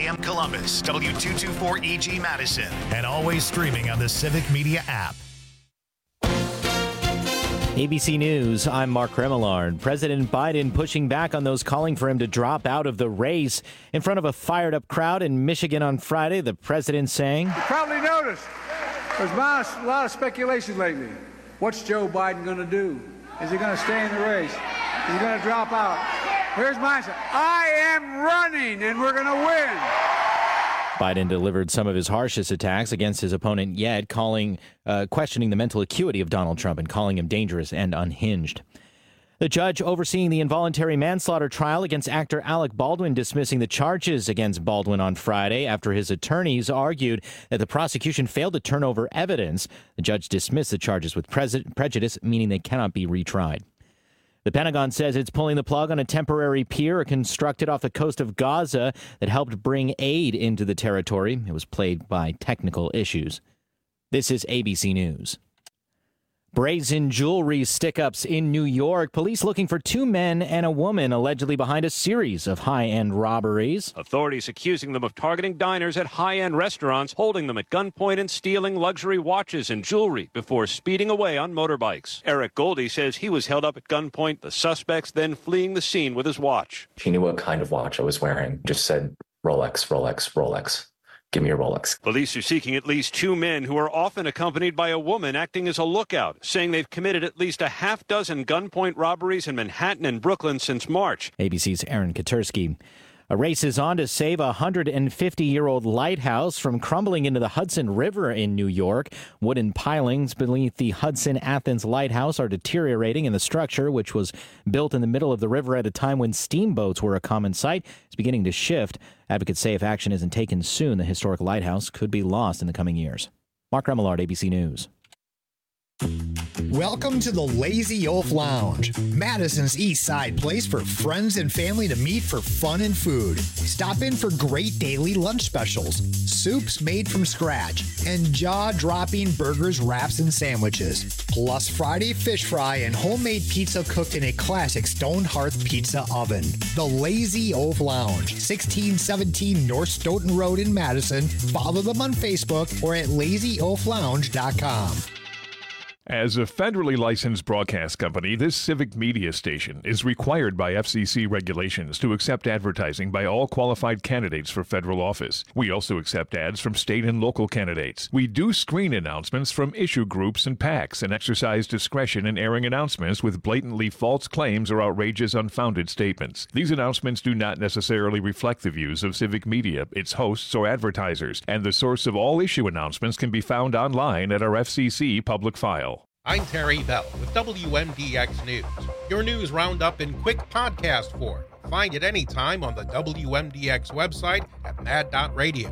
AM Columbus, W224EG Madison, and always streaming on the Civic Media app. ABC News, I'm Mark Remillard. President Biden pushing back on those calling for him to drop out of the race. In front of a fired-up crowd in Michigan on Friday, the president saying, You probably noticed there's been a lot of speculation lately. What's Joe Biden going to do? Is he going to stay in the race? Is he going to drop out? Here's my answer. I am running, and we're going to win. Biden delivered some of his harshest attacks against his opponent yet, questioning the mental acuity of Donald Trump and calling him dangerous and unhinged. The judge overseeing the involuntary manslaughter trial against actor Alec Baldwin dismissing the charges against Baldwin on Friday after his attorneys argued that the prosecution failed to turn over evidence. The judge dismissed the charges with prejudice, meaning they cannot be retried. The Pentagon says it's pulling the plug on a temporary pier constructed off the coast of Gaza that helped bring aid into the territory. It was plagued by technical issues. This is ABC News. Brazen jewelry stick-ups in New York. Police looking for two men and a woman allegedly behind a series of high-end robberies. Authorities accusing them of targeting diners at high-end restaurants, holding them at gunpoint and stealing luxury watches and jewelry before speeding away on motorbikes. Eric Goldie says he was held up at gunpoint, the suspects then fleeing the scene with his watch. She knew what kind of watch I was wearing. Just said, Rolex, Rolex, Rolex. Give me your Rolex. Police are seeking at least two men who are often accompanied by a woman acting as a lookout, saying they've committed at least a half dozen gunpoint robberies in Manhattan and Brooklyn since March. ABC's Aaron Katursky. A race is on to save a 150-year-old lighthouse from crumbling into the Hudson River in New York. Wooden pilings beneath the Hudson-Athens Lighthouse are deteriorating, and the structure, which was built in the middle of the river at a time when steamboats were a common sight, is beginning to shift. Advocates say if action isn't taken soon, the historic lighthouse could be lost in the coming years. Mark Remillard, ABC News. Welcome to the Lazy Oaf Lounge, Madison's East Side place for friends and family to meet for fun and food. Stop in for great daily lunch specials, soups made from scratch, and jaw-dropping burgers, wraps, and sandwiches. Plus Friday fish fry and homemade pizza cooked in a classic stone hearth pizza oven. The Lazy Oaf Lounge, 1617 North Stoughton Road in Madison. Follow them on Facebook or at lazyoaflounge.com. As a federally licensed broadcast company, this civic media station is required by FCC regulations to accept advertising by all qualified candidates for federal office. We also accept ads from state and local candidates. We do screen announcements from issue groups and PACs and exercise discretion in airing announcements with blatantly false claims or outrageous, unfounded statements. These announcements do not necessarily reflect the views of civic media, its hosts, or advertisers, and the source of all issue announcements can be found online at our FCC public file. I'm Terry Bell with WMDX News, your news roundup in quick podcast form. Find it anytime on the WMDX website at mad.radio.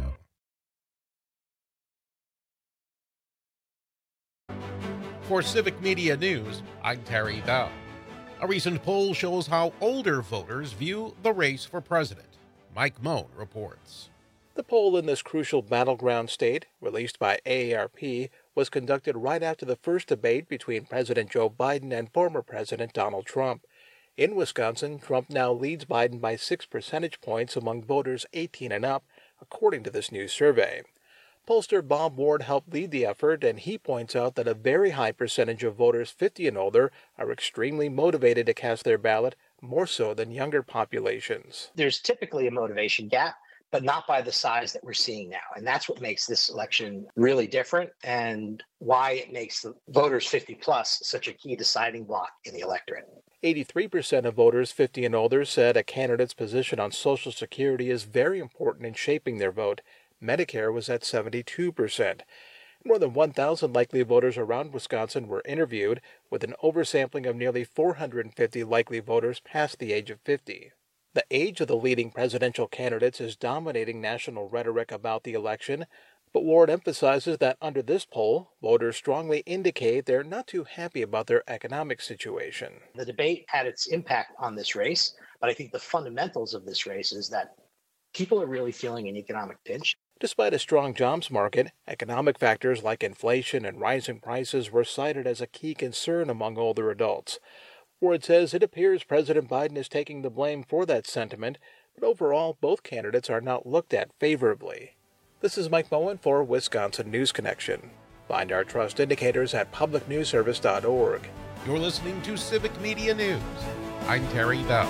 For Civic Media News, I'm Terry Bell. A recent poll shows how older voters view the race for president. Mike Moan reports. The poll in this crucial battleground state, released by AARP, was conducted right after the first debate between President Joe Biden and former President Donald Trump. In Wisconsin, Trump now leads Biden by 6 percentage points among voters 18 and up, according to this new survey. Pollster Bob Ward helped lead the effort, and he points out that a very high percentage of voters 50 and older are extremely motivated to cast their ballot, more so than younger populations. There's typically a motivation gap, but not by the size that we're seeing now. And that's what makes this election really different and why it makes the voters 50 plus such a key deciding block in the electorate. 83% of voters 50 and older said a candidate's position on Social Security is very important in shaping their vote. Medicare was at 72%. More than 1,000 likely voters around Wisconsin were interviewed, with an oversampling of nearly 450 likely voters past the age of 50. The age of the leading presidential candidates is dominating national rhetoric about the election, but Ward emphasizes that under this poll, voters strongly indicate they're not too happy about their economic situation. The debate had its impact on this race, but I think the fundamentals of this race is that people are really feeling an economic pinch. Despite a strong jobs market, economic factors like inflation and rising prices were cited as a key concern among older adults. Ward says it appears President Biden is taking the blame for that sentiment, but overall, both candidates are not looked at favorably. This is Mike Moen for Wisconsin News Connection. Find our trust indicators at publicnewsservice.org. You're listening to Civic Media News. I'm Terry Bell.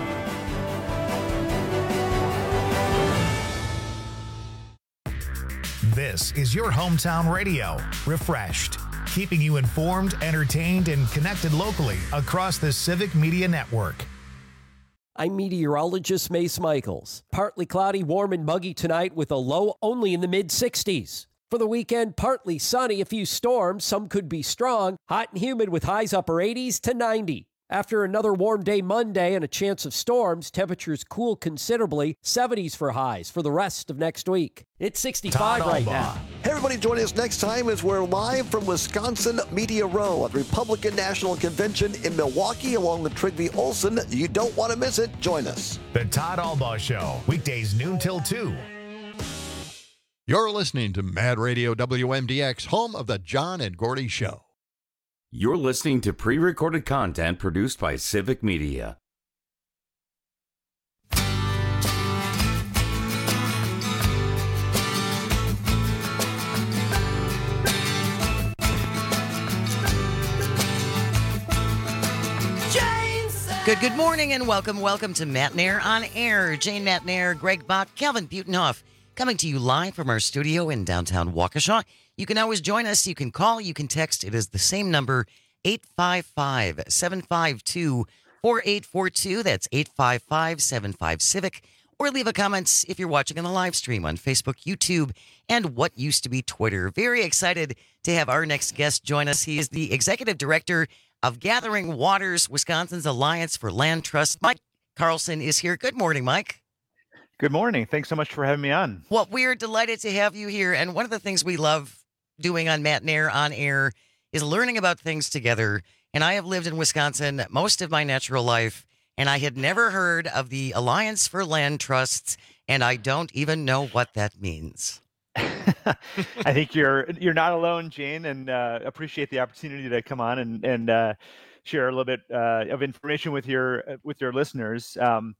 This is your hometown radio, Refreshed, keeping you informed, entertained, and connected locally across the Civic Media Network. I'm meteorologist Mace Michaels. Partly cloudy, warm and muggy tonight with a low only in the mid-60s. For the weekend, partly sunny, a few storms, some could be strong, hot and humid with highs upper 80s to 90. After another warm day Monday and a chance of storms, temperatures cool considerably, 70s for highs for the rest of next week. It's 65 right now. Hey everybody, join us next time as we're live from Wisconsin Media Row at the Republican National Convention in Milwaukee along with Trigby Olson. You don't want to miss it. Join us. The Todd Albaugh Show, weekdays noon till 2. You're listening to Mad Radio WMDX, home of the John and Gordy Show. You're listening to pre-recorded content produced by Civic Media. Good morning and welcome to Matt Nair on Air. Jane Matt Nair, Greg Bach, Calvin Butenhoff, coming to you live from our studio in downtown Waukesha. You can always join us. You can call, you can text. It is the same number, 855-752-4842. That's 855-75-CIVIC. Or leave a comment if you're watching on the live stream on Facebook, YouTube, and what used to be Twitter. Very excited to have our next guest join us. He is the Executive Director of Gathering Waters, Wisconsin's Alliance for Land Trust. Mike Carlson is here. Good morning, Mike. Good morning. Thanks so much for having me on. Well, we're delighted to have you here. And one of the things we love doing on Matt Nair on Air is learning about things together. And I have lived in Wisconsin most of my natural life, and I had never heard of the Alliance for Land Trusts, and I don't even know what that means. I think you're not alone, Jane, and appreciate the opportunity to come on and share a little bit of information with your listeners.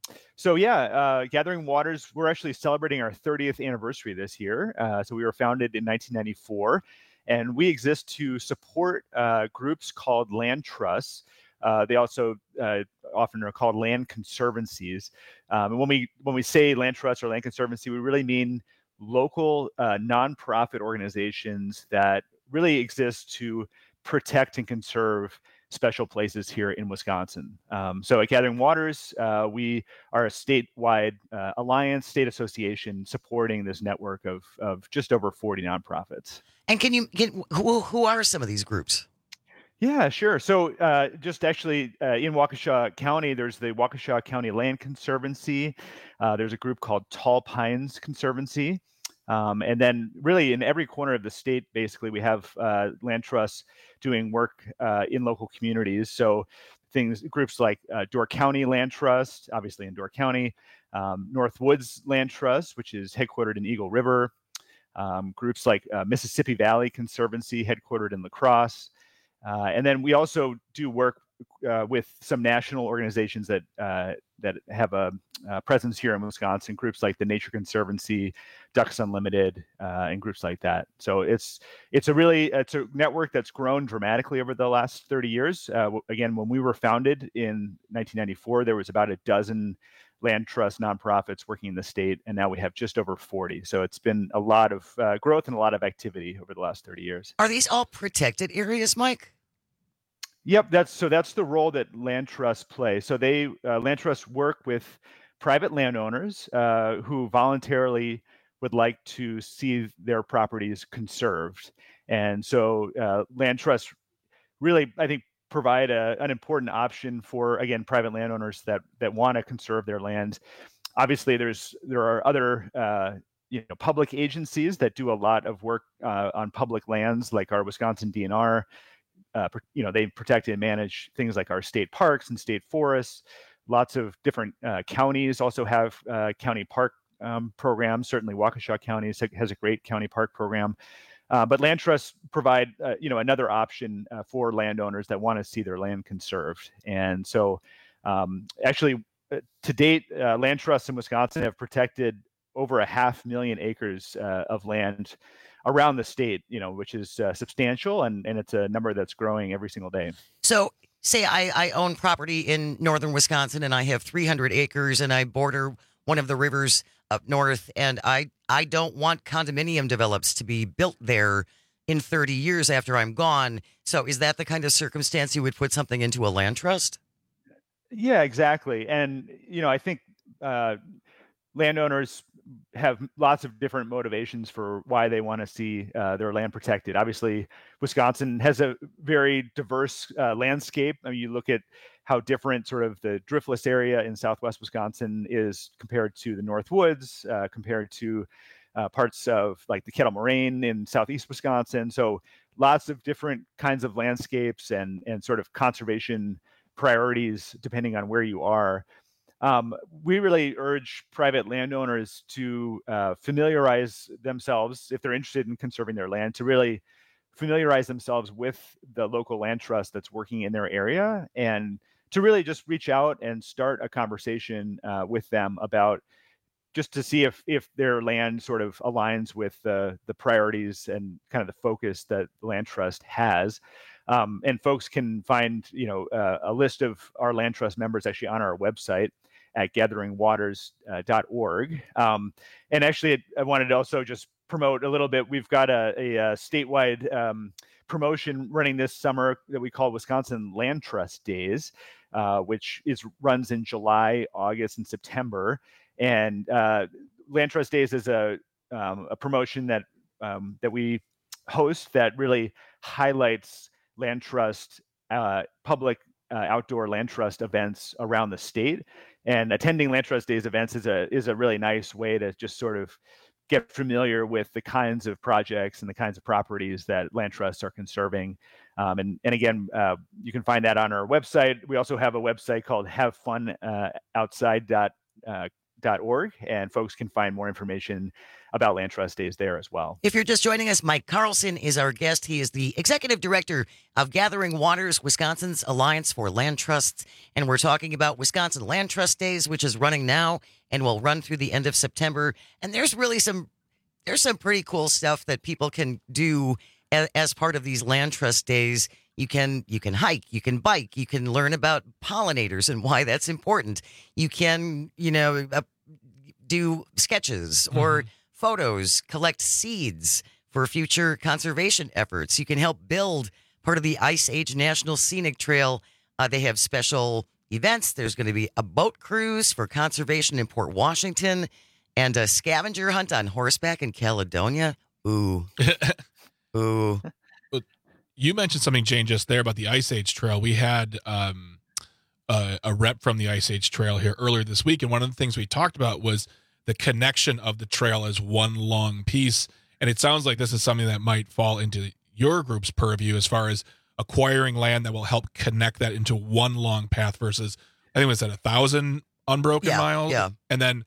Gathering Waters, we're actually celebrating our 30th anniversary this year. So we were founded in 1994, and we exist to support groups called land trusts. They also often are called land conservancies. And when we say land trust or land conservancy, we really mean local nonprofit organizations that really exist to protect and conserve special places here in Wisconsin. So at Gathering Waters, we are a statewide alliance, state association supporting this network of just over 40 nonprofits. And can you get who are some of these groups? Yeah, sure. So just actually in Waukesha County, there's the Waukesha County Land Conservancy. There's a group called Tall Pines Conservancy. And then really in every corner of the state, basically, we have land trusts doing work in local communities. So groups like Door County Land Trust, obviously in Door County, Northwoods Land Trust, which is headquartered in Eagle River, groups like Mississippi Valley Conservancy, headquartered in La Crosse. And then we also do work with some national organizations that have a presence here in Wisconsin, groups like the Nature Conservancy, Ducks Unlimited, and groups like that. So it's a network that's grown dramatically over the last 30 years. Again, when we were founded in 1994, there was about a dozen land trust nonprofits working in the state, and now we have just over 40. So it's been a lot of growth and a lot of activity over the last 30 years. Are these all protected areas, Mike? Yep, that's the role that land trusts play. So land trusts work with private landowners who voluntarily would like to see their properties conserved, and so land trusts really, I think, provide an important option for, again, private landowners that want to conserve their land. Obviously, there are other public agencies that do a lot of work on public lands, like our Wisconsin DNR. They protect and manage things like our state parks and state forests. Lots of different counties also have county park programs. Certainly, Waukesha County has a great county park program. But land trusts provide, another option for landowners that want to see their land conserved. And so, actually, to date, land trusts in Wisconsin have protected over 500,000 acres of land around the state, which is substantial, and it's a number that's growing every single day. So say I own property in northern Wisconsin and I have 300 acres and I border one of the rivers up north, and I don't want condominium develops to be built there in 30 years after I'm gone. So is that the kind of circumstance you would put something into a land trust? Yeah, exactly. And, I think landowners have lots of different motivations for why they want to see their land protected. Obviously, Wisconsin has a very diverse landscape. I mean, you look at how different sort of the driftless area in southwest Wisconsin is compared to the North Woods, compared to parts of like the Kettle Moraine in southeast Wisconsin. So lots of different kinds of landscapes and sort of conservation priorities depending on where you are. We really urge private landowners to familiarize themselves, if they're interested in conserving their land, to really familiarize themselves with the local land trust that's working in their area, and to really just reach out and start a conversation with them about just to see if their land sort of aligns with the priorities and kind of the focus that the land trust has. And folks can find, a list of our land trust members actually on our website at gatheringwaters.org. And actually, I wanted to also just promote a little bit. We've got a statewide promotion running this summer that we call Wisconsin Land Trust Days, which runs in July, August, and September. And Land Trust Days is a promotion that we host that really highlights land trust, public outdoor land trust events around the state. And attending Land Trust Days events is a really nice way to just sort of get familiar with the kinds of projects and the kinds of properties that land trusts are conserving. And again, you can find that on our website. We also have a website called havefunoutside.org, and folks can find more information about Land Trust Days there as well. If you're just joining us, Mike Carlson is our guest. He is the executive director of Gathering Waters, Wisconsin's Alliance for Land Trusts. And we're talking about Wisconsin Land Trust Days, which is running now and will run through the end of September. And there's some pretty cool stuff that people can do as part of these Land Trust Days. You can hike, you can bike, you can learn about pollinators and why that's important. You can, do sketches or photos, collect seeds for future conservation efforts. You can help build part of the Ice Age National Scenic Trail. They have special events. There's going to be a boat cruise for conservation in Port Washington and a scavenger hunt on horseback in Caledonia. Ooh. Ooh. You mentioned something, Jane, just there about the Ice Age Trail. We had a rep from the Ice Age Trail here earlier this week, and one of the things we talked about was the connection of the trail as one long piece. And it sounds like this is something that might fall into your group's purview as far as acquiring land that will help connect that into one long path versus, I think it was at 1,000 unbroken miles. Yeah. And then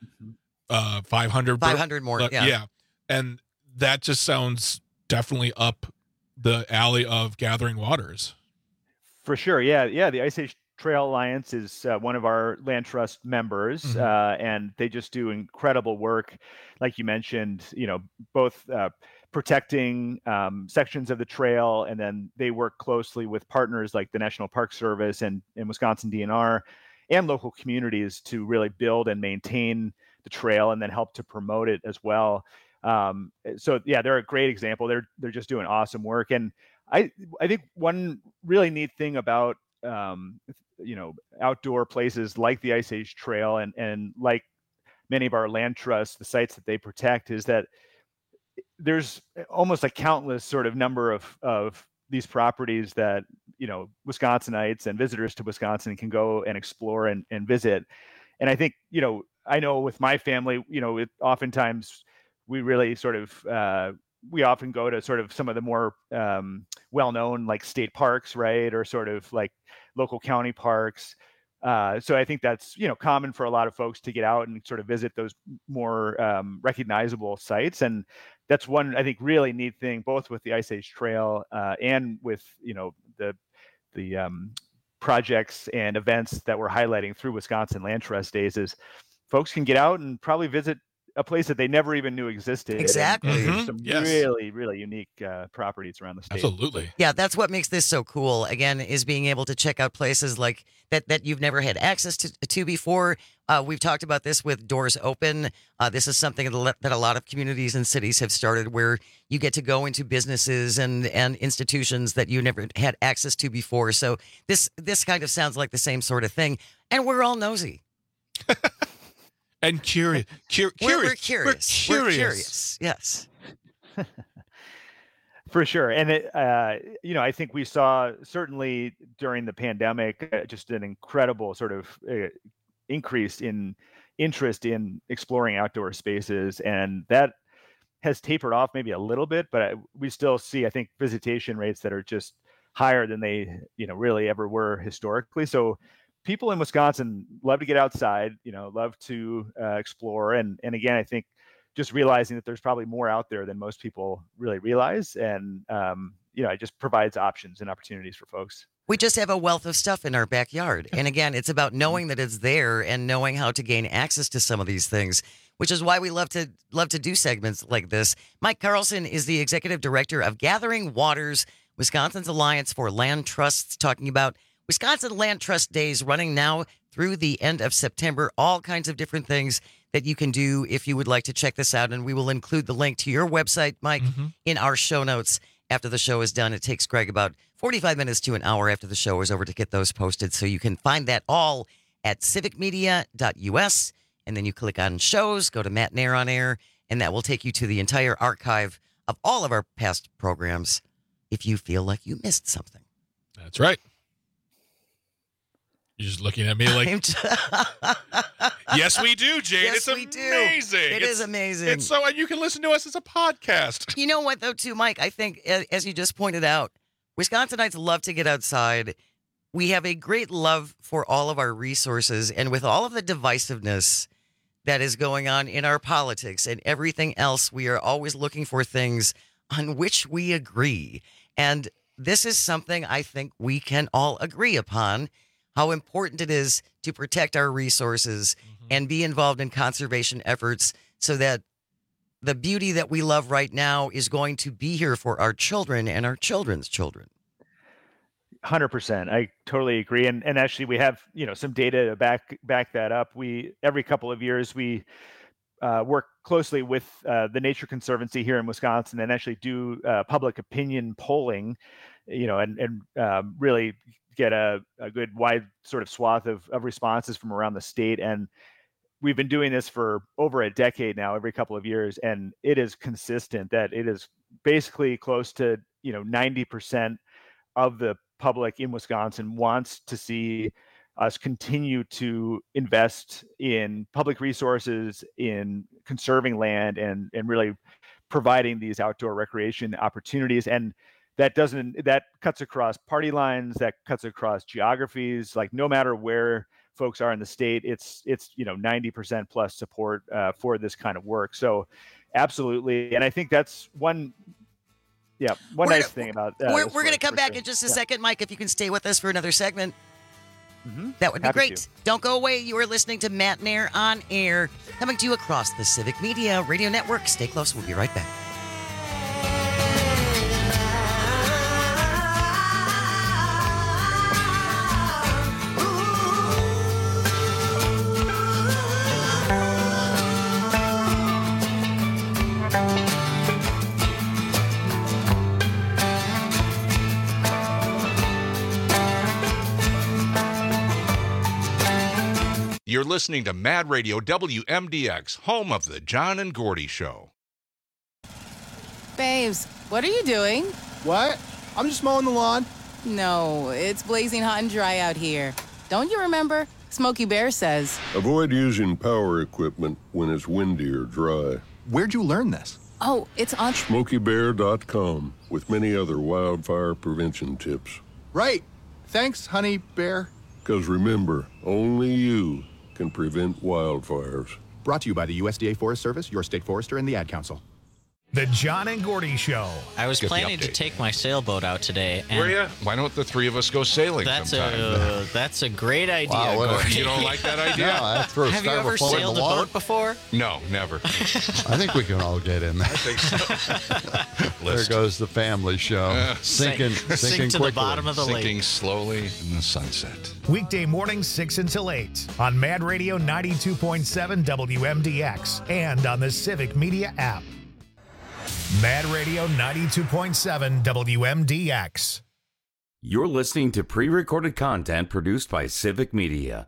500 more. Yeah. And that just sounds definitely up the alley of Gathering Waters. For sure. Yeah. The Ice Age Trail Alliance is one of our land trust members, and they just do incredible work. Like you mentioned, both protecting sections of the trail, and then they work closely with partners like the National Park Service and Wisconsin DNR and local communities to really build and maintain the trail and then help to promote it as well. So yeah, they're a great example. They're just doing awesome work. And I think one really neat thing about outdoor places like the Ice Age Trail and like many of our land trusts, the sites that they protect, is that there's almost a countless sort of number of these properties that, Wisconsinites and visitors to Wisconsin can go and explore and visit. And I think, I know with my family, oftentimes we really sort of, we often go to sort of some of the more well-known like state parks, right? Or sort of like local county parks. So I think that's, common for a lot of folks to get out and sort of visit those more recognizable sites. And that's one, I think, really neat thing, both with the Ice Age Trail and with, the projects and events that we're highlighting through Wisconsin Land Trust Days is folks can get out and probably visit a place that they never even knew existed. Exactly. And some really, really unique properties around the state. Absolutely. Yeah, that's what makes this so cool, again, is being able to check out places like that you've never had access to before. We've talked about this with Doors Open. This is something that a lot of communities and cities have started, where you get to go into businesses and institutions that you never had access to before. So this kind of sounds like the same sort of thing. And we're all nosy. And curious. We're curious. We're curious. Yes. For sure. And I think we saw certainly during the pandemic just an incredible sort of increase in interest in exploring outdoor spaces. And that has tapered off maybe a little bit, but we still see, I think, visitation rates that are just higher than they, really ever were historically. So people in Wisconsin love to get outside, love to explore. And again, I think just realizing that there's probably more out there than most people really realize. And, it just provides options and opportunities for folks. We just have a wealth of stuff in our backyard. And again, it's about knowing that it's there and knowing how to gain access to some of these things, which is why we love to do segments like this. Mike Carlson is the executive director of Gathering Waters, Wisconsin's Alliance for Land Trusts, talking about Wisconsin Land Trust Days running now through the end of September. All kinds of different things that you can do if you would like to check this out. And we will include the link to your website, Mike, in our show notes after the show is done. It takes Greg about 45 minutes to an hour after the show is over to get those posted. So you can find that all at civicmedia.us. And then you click on shows, go to Matt Nair on Air, and that will take you to the entire archive of all of our past programs if you feel like you missed something. That's right. You're just looking at me like, yes, we do, Jane. Yes, it's we amazing. Do. It is amazing. It's so, and you can listen to us as a podcast. You know what, though, too, Mike? I think, as you just pointed out, Wisconsinites love to get outside. We have a great love for all of our resources, and with all of the divisiveness that is going on in our politics and everything else, we are always looking for things on which we agree. And this is something I think we can all agree upon, how important it is to protect our resources and be involved in conservation efforts so that the beauty that we love right now is going to be here for our children and our children's children. 100%. I totally agree. And actually we have, some data to back that up. Every couple of years, we work closely with the Nature Conservancy here in Wisconsin and actually do public opinion polling, and really get a good wide sort of swath of responses from around the state. And we've been doing this for over a decade now, every couple of years. And it is consistent that it is basically close to, 90% of the public in Wisconsin wants to see us continue to invest in public resources, in conserving land, and really providing these outdoor recreation opportunities. And that cuts across party lines, that cuts across geographies. Like no matter where folks are in the state, it's 90% plus support for this kind of work. So absolutely. And I think that's one nice thing about we're going to come back in just a second, Mike, if you can stay with us for another segment. That would be great. To. Don't go away. You are listening to Matt Nair on Air, coming to you across the Civic Media Radio Network. Stay close. We'll be right back. You're listening to Mad Radio WMDX, home of the John and Gordy Show. Babes, what are you doing? What? I'm just mowing the lawn. No, it's blazing hot and dry out here. Don't you remember? Smokey Bear says. Avoid using power equipment when it's windy or dry. Where'd you learn this? Oh, it's on SmokeyBear.com with many other wildfire prevention tips. Right. Thanks, Honey Bear. Because remember, only you can prevent wildfires. Brought to you by the USDA Forest Service, your state forester, and the Ad Council. The John and Gordy Show. I was planning to take my sailboat out today. And Were you? Why don't the three of us go sailing sometime? That's a great idea, Wow, Gordy. you don't like that idea? No, I throw Have you ever styrofoam in sailed the a water. boat before? No, never. I think we can all get in there. I think so. There goes the family show. Sinking Sink to quickly. the bottom of the Sinking lake. slowly in the sunset. Weekday mornings 6 until 8 on Mad Radio 92.7 WMDX and on the Civic Media app. Mad Radio 92.7 WMDX. You're listening to pre-recorded content produced by Civic Media.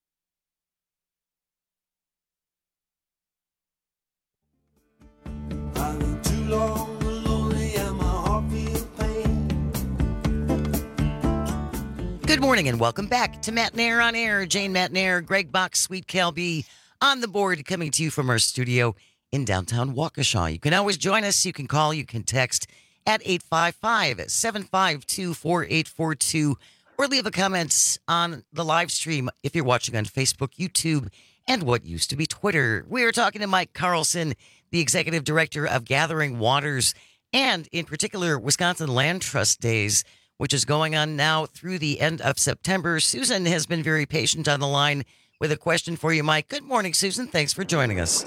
Good morning and welcome back to Matt Nair on Air. Jane Matt Nair, Greg Box, Sweet Calby on the board, coming to you from our studio in downtown Waukesha. You can always join us. You can call, you can text at 855-752-4842 or leave a comment on the live stream if you're watching on Facebook, YouTube, and what used to be Twitter. We are talking to Mike Carlson, the executive director of Gathering Waters, and in particular, Wisconsin Land Trust Days, which is going on now through the end of September. Susan has been very patient on the line with a question for you, Mike. Good morning, Susan. Thanks for joining us.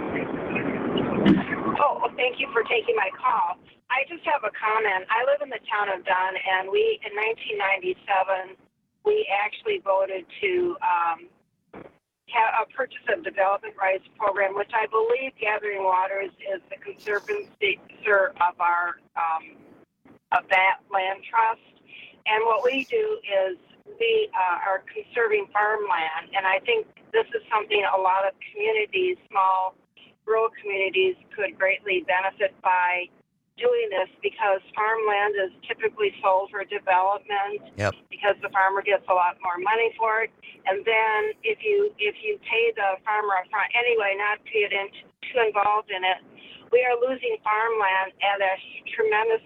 Thank you for taking my call. I just have a comment. I live in the town of Dunn, and in 1997, we actually voted to have a purchase of development rights program, which I believe Gathering Waters is the conservator of of that land trust. And what we do is we are conserving farmland, and I think this is something a lot of communities, small rural communities, could greatly benefit by doing this, because farmland is typically sold for development because the farmer gets a lot more money for it. And then if you pay the farmer up front anyway, not to get too involved in it, we are losing farmland at a tremendous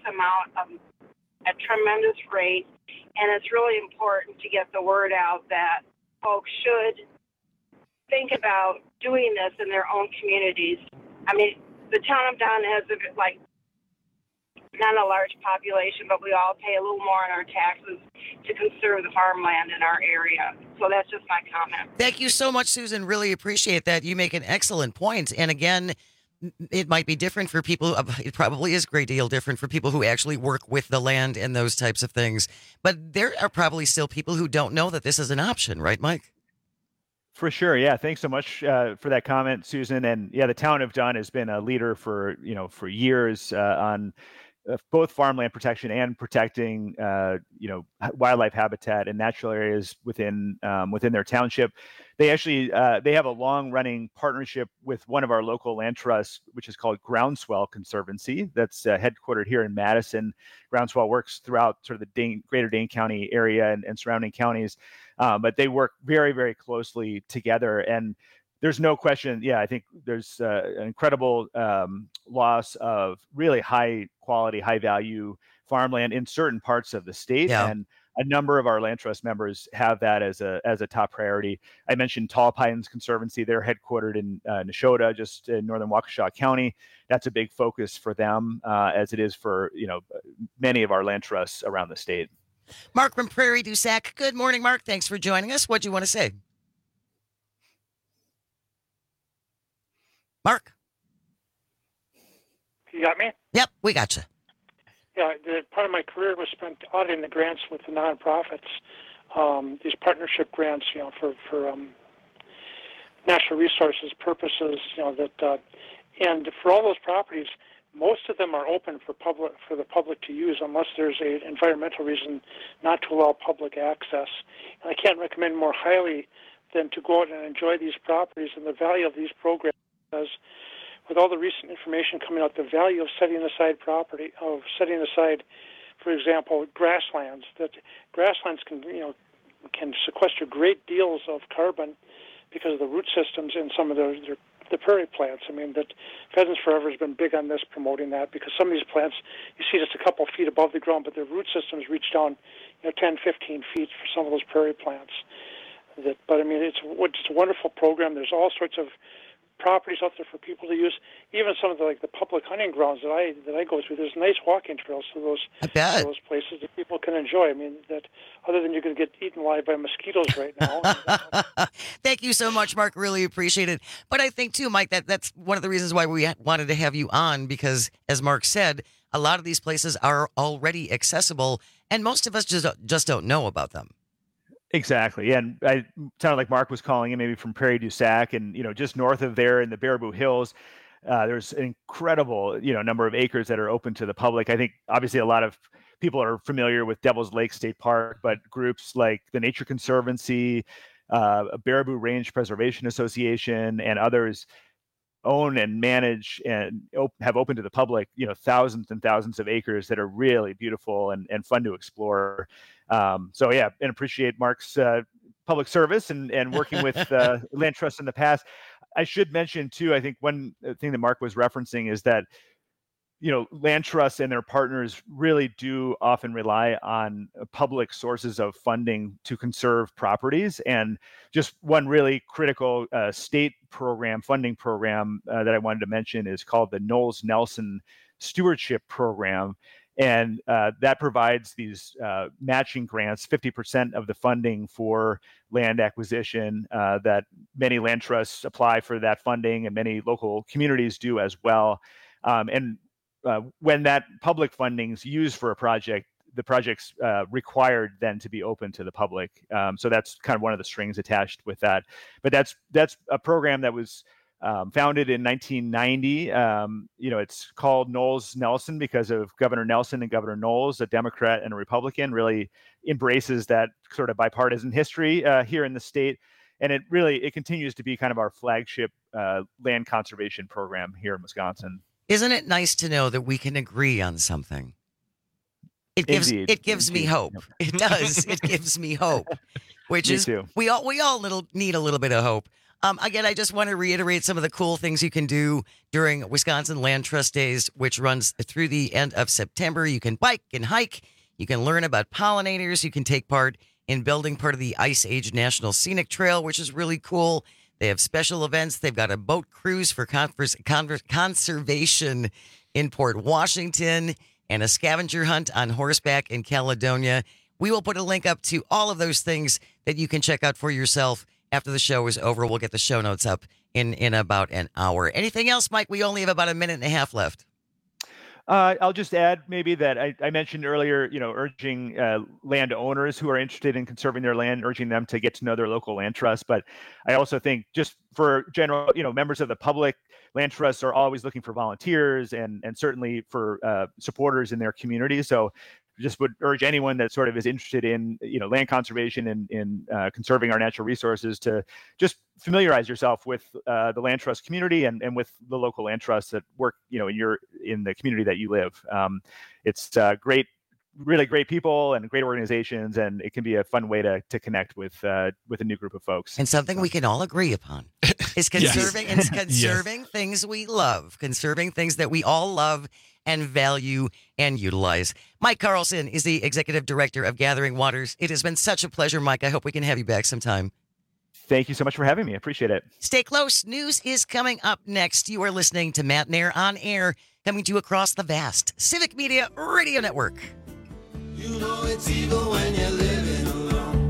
rate. And it's really important to get the word out that folks should think about doing this in their own communities. I mean, the town of Dunn has not a large population, but we all pay a little more on our taxes to conserve the farmland in our area. So that's just my comment. Thank you so much, Susan. Really appreciate that. You make an excellent point. And again, it might be different for people. It probably is a great deal different for people who actually work with the land and those types of things. But there are probably still people who don't know that this is an option, right, Mike? For sure. Yeah. Thanks so much for that comment, Susan. And yeah, the town of Dunn has been a leader for years on both farmland protection and protecting, wildlife habitat and natural areas within their township. They actually they have a long-running partnership with one of our local land trusts, which is called Groundswell Conservancy. That's headquartered here in Madison. Groundswell works throughout sort of the greater Dane County area and surrounding counties, but they work very, very closely together. And there's no question. Yeah, I think there's an incredible loss of really high quality, high value farmland in certain parts of the state. Yeah. And a number of our land trust members have that as a top priority. I mentioned Tall Pines Conservancy. They're headquartered in Neshota, just in northern Waukesha County. That's a big focus for them, as it is for many of our land trusts around the state. Mark from Prairie du Sac. Good morning, Mark. Thanks for joining us. What do you want to say? Mark? You got me? Yep, we got you. Yeah, part of my career was spent auditing the grants with the nonprofits, these partnership grants, for natural resources purposes, and for all those properties, most of them are open for the public to use unless there's an environmental reason not to allow public access. And I can't recommend more highly than to go out and enjoy these properties and the value of these programs, because with all the recent information coming out, the value of setting aside, for example, grasslands, that grasslands can sequester great deals of carbon because of the root systems in some of the prairie plants. I mean, that Pheasants Forever has been big on this, promoting that, because some of these plants, you see just a couple of feet above the ground, but their root systems reach down 10, 15 feet for some of those prairie plants. But I mean, it's a wonderful program. There's all sorts of properties out there for people to use. Even some of the public hunting grounds that I go through, there's nice walking trails to those places that people can enjoy. I mean, that other than you're going to get eaten alive by mosquitoes right now. Thank you so much, Mark. Really appreciate it. But I think too, Mike, that's one of the reasons why we wanted to have you on, because as Mark said, a lot of these places are already accessible, and most of us just don't know about them. Exactly. And I sounded like Mark was calling in maybe from Prairie du Sac, and, just north of there in the Baraboo Hills, there's an incredible, number of acres that are open to the public. I think obviously a lot of people are familiar with Devil's Lake State Park, but groups like the Nature Conservancy, Baraboo Range Preservation Association, and others own and manage and have open to the public, thousands and thousands of acres that are really beautiful and fun to explore. So yeah, and appreciate Mark's public service and working with Land Trust in the past. I should mention too, I think one thing that Mark was referencing is that, Land Trusts and their partners really do often rely on public sources of funding to conserve properties. And just one really critical state funding program that I wanted to mention is called the Knowles-Nelson Stewardship Program. And that provides these matching grants, 50% of the funding for land acquisition, that many land trusts apply for that funding, and many local communities do as well. When that public funding is used for a project, the project's required then to be open to the public. So that's kind of one of the strings attached with that. But that's a program that was founded in 1990. It's called Knowles-Nelson because of Governor Nelson and Governor Knowles, a Democrat and a Republican, really embraces that sort of bipartisan history here in the state. And it continues to be kind of our flagship land conservation program here in Wisconsin. Isn't it nice to know that we can agree on something? It gives me hope. It does. It gives me hope, which is too. We all need a little bit of hope. Again, I just want to reiterate some of the cool things you can do during Wisconsin Land Trust Days, which runs through the end of September. You can bike and hike. You can learn about pollinators. You can take part in building part of the Ice Age National Scenic Trail, which is really cool. They have special events. They've got a boat cruise for conservation in Port Washington and a scavenger hunt on horseback in Caledonia. We will put a link up to all of those things that you can check out for yourself after the show is over. We'll get the show notes up in about an hour. Anything else, Mike? We only have about a minute and a half left. I'll just add maybe that I mentioned earlier, urging landowners who are interested in conserving their land, urging them to get to know their local land trust. But I also think just for general, members of the public, land trusts are always looking for volunteers and certainly for supporters in their community. So just would urge anyone that sort of is interested in, land conservation and in conserving our natural resources to just familiarize yourself with the land trust community and with the local land trusts that work, in the community that you live. It's really great people and great organizations, and it can be a fun way to connect with a new group of folks. And something we can all agree upon is conserving and conserving things we love, conserving things that we all love and value and utilize. Mike Carlson is the executive director of Gathering Waters. It has been such a pleasure, Mike. I hope we can have you back sometime. Thank you so much for having me. I appreciate it. Stay close. News is coming up next. You are listening to Matt Nair on Air, coming to you across the vast Civic Media Radio Network. You know it's evil when you're living alone.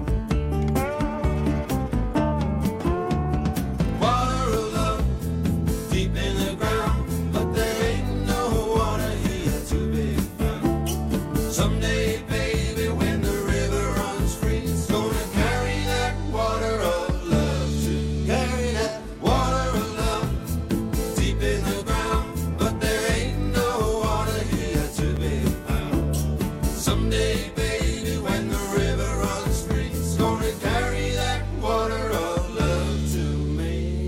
Water of love, deep in the ground, but there ain't no water here to be found. Someday, baby, when the river runs free, it's gonna carry that water of love to carry that water of love, deep in the ground, but there ain't no water here to be found. Someday, baby, when the river runs free, it's gonna carry that water of love to me.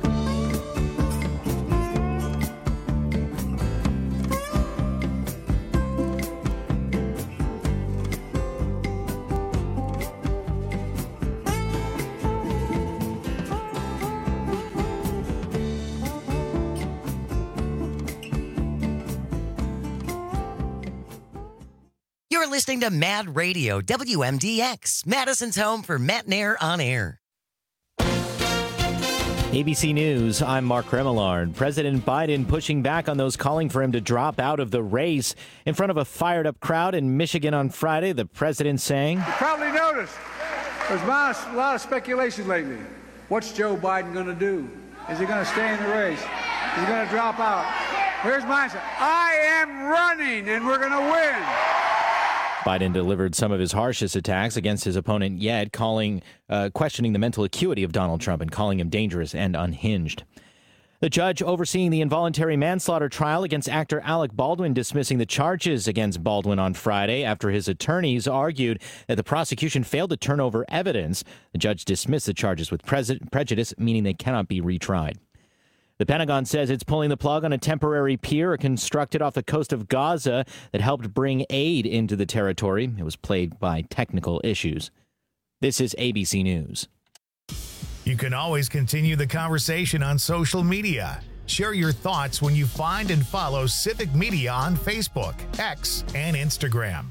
You're listening to Mad Radio, WMDX, Madison's home for Matt Nair on Air. ABC News, I'm Mark Remillard. President Biden pushing back on those calling for him to drop out of the race. In front of a fired-up crowd in Michigan on Friday, the president saying, You probably noticed there's a lot of speculation lately. What's Joe Biden going to do? Is he going to stay in the race? Is he going to drop out? Here's my answer. I am running, and we're going to win. Biden delivered some of his harshest attacks against his opponent yet, questioning the mental acuity of Donald Trump and calling him dangerous and unhinged. The judge overseeing the involuntary manslaughter trial against actor Alec Baldwin dismissing the charges against Baldwin on Friday after his attorneys argued that the prosecution failed to turn over evidence. The judge dismissed the charges with prejudice, meaning they cannot be retried. The Pentagon says it's pulling the plug on a temporary pier constructed off the coast of Gaza that helped bring aid into the territory. It was plagued by technical issues. This is ABC News. You can always continue the conversation on social media. Share your thoughts when you find and follow Civic Media on Facebook, X, and Instagram.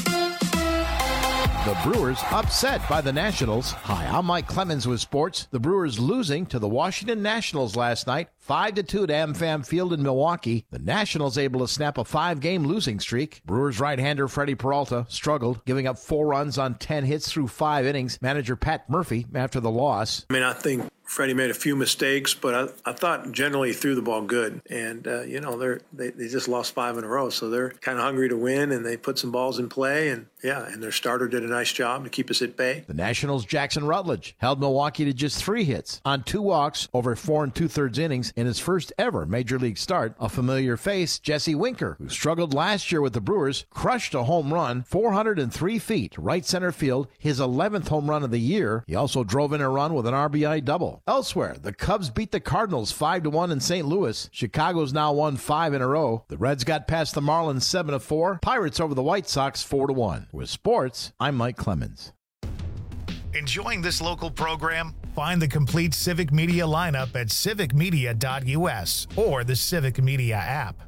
The Brewers upset by the Nationals. Hi, I'm Mike Clemens with sports. The Brewers losing to the Washington Nationals last night, 5-2 at AmFam Field in Milwaukee. The Nationals able to snap a 5-game losing streak. Brewers right-hander Freddie Peralta struggled, giving up 4 runs on 10 hits through 5 innings. Manager Pat Murphy after the loss. I think Freddie made a few mistakes, but I thought generally he threw the ball good. And, they just lost 5 in a row, so they're kind of hungry to win, and they put some balls in play. And their starter did a nice job to keep us at bay. The Nationals' Jackson Rutledge held Milwaukee to just 3 hits on 2 walks over 4 2/3 innings in his first ever Major League start. A familiar face, Jesse Winker, who struggled last year with the Brewers, crushed a home run 403 feet to right center field, his 11th home run of the year. He also drove in a run with an RBI double. Elsewhere, the Cubs beat the Cardinals 5-1 in St. Louis. Chicago's now won 5 in a row. The Reds got past the Marlins 7-4. Pirates over the White Sox 4-1. With sports, I'm Mike Clemens. Enjoying this local program? Find the complete Civic Media lineup at civicmedia.us or the Civic Media app.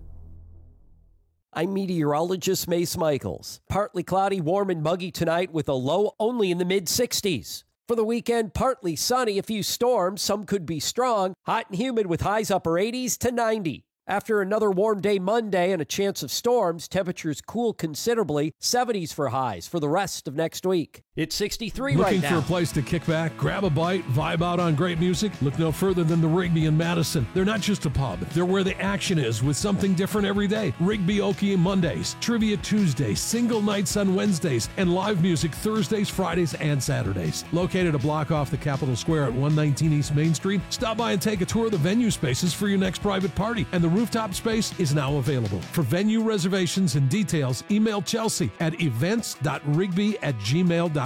I'm meteorologist Mace Michaels. Partly cloudy, warm and muggy tonight with a low only in the mid-60s. For the weekend, partly sunny, a few storms, some could be strong, hot and humid with highs upper 80s to 90. After another warm day Monday and a chance of storms, temperatures cool considerably, 70s for highs for the rest of next week. It's 63 right now. Looking for a place to kick back, grab a bite, vibe out on great music? Look no further than the Rigby in Madison. They're not just a pub. They're where the action is with something different every day. Rigby Okie Mondays, Trivia Tuesdays, single nights on Wednesdays, and live music Thursdays, Fridays, and Saturdays. Located a block off the Capitol Square at 119 East Main Street, stop by and take a tour of the venue spaces for your next private party. And the rooftop space is now available. For venue reservations and details, email Chelsea at events.rigby@gmail.com.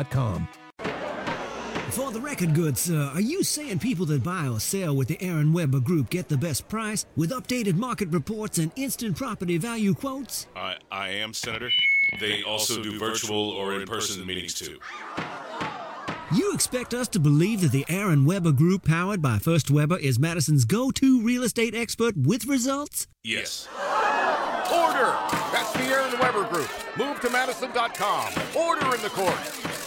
For the record good, sir, are you saying people that buy or sell with the Aaron Weber Group get the best price with updated market reports and instant property value quotes? I am, Senator. They also do virtual or in-person meetings, too. You expect us to believe that the Aaron Weber Group, powered by First Weber, is Madison's go-to real estate expert with results? Yes. Order! That's the Aaron Weber Group. Move to Madison.com. Order in the court.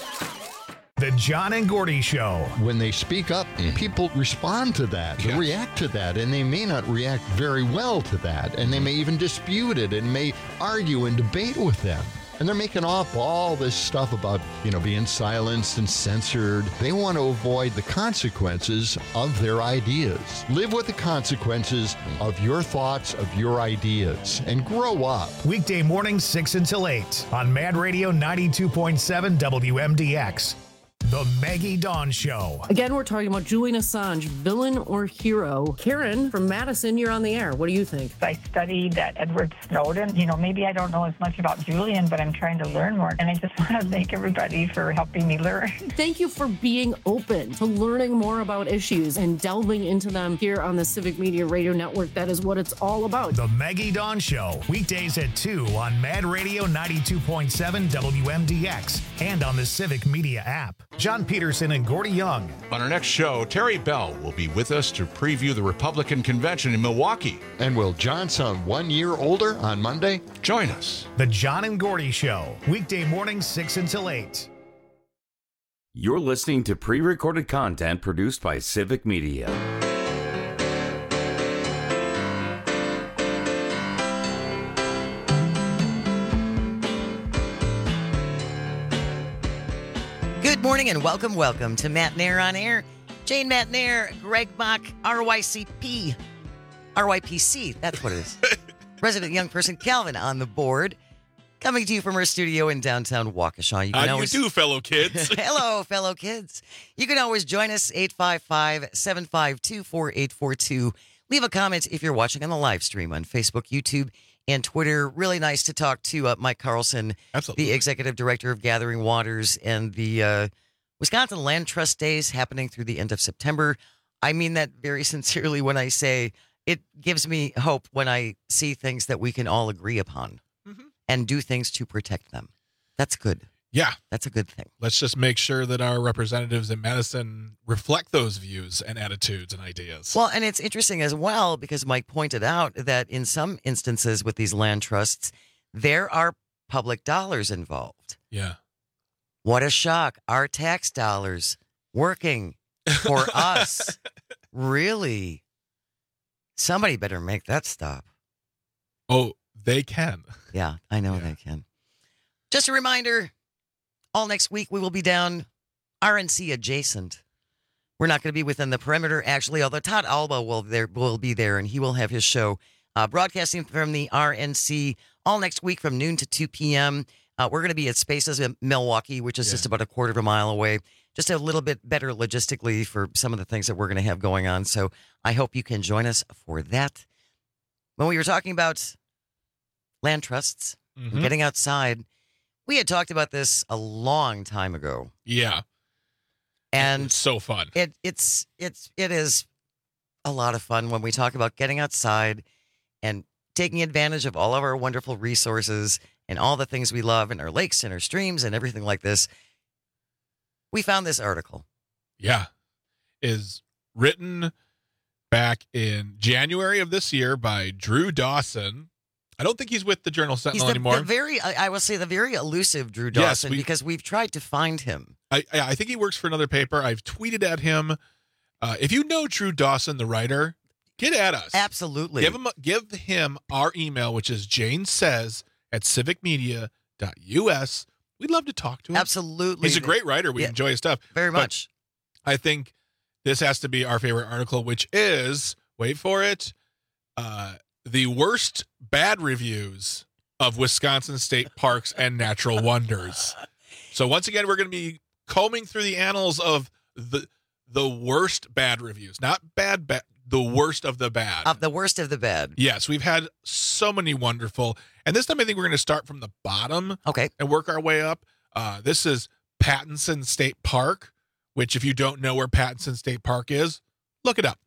The John and Gordy Show. When they speak up, people respond to that, they react to that, and they may not react very well to that, and they may even dispute it and may argue and debate with them. And they're making up all this stuff about, being silenced and censored. They want to avoid the consequences of their ideas. Live with the consequences of your thoughts, of your ideas, and grow up. Weekday mornings 6 until 8 on Mad Radio 92.7 WMDX. The Maggie Dawn Show. Again, we're talking about Julian Assange, villain or hero. Karen from Madison, you're on the air. What do you think? I studied Edward Snowden. Maybe I don't know as much about Julian, but I'm trying to learn more. And I just want to thank everybody for helping me learn. Thank you for being open to learning more about issues and delving into them here on the Civic Media Radio Network. That is what it's all about. The Maggie Dawn Show, weekdays at 2 on Mad Radio 92.7 WMDX and on the Civic Media app. John Peterson and Gordy Young. On our next show, Terry Bell will be with us to preview the Republican convention in Milwaukee. And will John sound 1 year older on Monday? Join us. The John and Gordy Show, weekday mornings 6 until 8. You're listening to pre-recorded content produced by Civic Media. morning and welcome to Matt Nair on Air. Jane Matt Nair, Greg Mock, RYPC, that's what it is. Resident young person Calvin on the board. Coming to you from our studio in downtown Waukesha. How do you do, fellow kids? Hello, fellow kids. You can always join us, 855-752-4842. Leave a comment if you're watching on the live stream on Facebook, YouTube, and Twitter. Really nice to talk to Mike Carlson, the Executive Director of Gathering Waters, and the Wisconsin Land Trust Days happening through the end of September. I mean that very sincerely when I say it gives me hope when I see things that we can all agree upon. And do things to protect them. That's good. Yeah. That's a good thing. Let's just make sure that our representatives in Madison reflect those views and attitudes and ideas. Well, and it's interesting as well because Mike pointed out that in some instances with these land trusts, there are public dollars involved. Yeah. What a shock. Our tax dollars working for us. Really? Somebody better make that stop. Oh, they can. Yeah, I know they can. Just a reminder, all next week we will be down RNC adjacent. We're not going to be within the perimeter, actually, although Todd Alba will be there, and he will have his show broadcasting from the RNC all next week from noon to 2 p.m. We're going to be at Spaces in Milwaukee, which is just about a quarter of a mile away. Just a little bit better logistically for some of the things that we're going to have going on. So I hope you can join us for that. When we were talking about land trusts, getting outside. We had talked about this a long time ago. Yeah. And it's so fun. It is a lot of fun when we talk about getting outside and taking advantage of all of our wonderful resources and all the things we love and our lakes and our streams and everything like this. We found this article. Yeah. Is written back in January of this year by Drew Dawson. I don't think he's with the Journal Sentinel anymore. I will say the very elusive Drew Dawson, because we've tried to find him. I think he works for another paper. I've tweeted at him. If you know Drew Dawson, the writer, get at us. Absolutely. Give him our email, which is janesays@civicmedia.us. We'd love to talk to him. Absolutely. He's a great writer. We enjoy his stuff. Very much. I think this has to be our favorite article, which is, wait for it, the worst bad reviews of Wisconsin state parks and natural wonders. So once again, we're going to be combing through the annals of the worst bad reviews, not bad, the worst of the bad. Of the worst of the bad. Yes, we've had so many wonderful. And this time I think we're going to start from the bottom. Okay. And work our way up. This is Pattinson State Park, which if you don't know where Pattinson State Park is, look it up.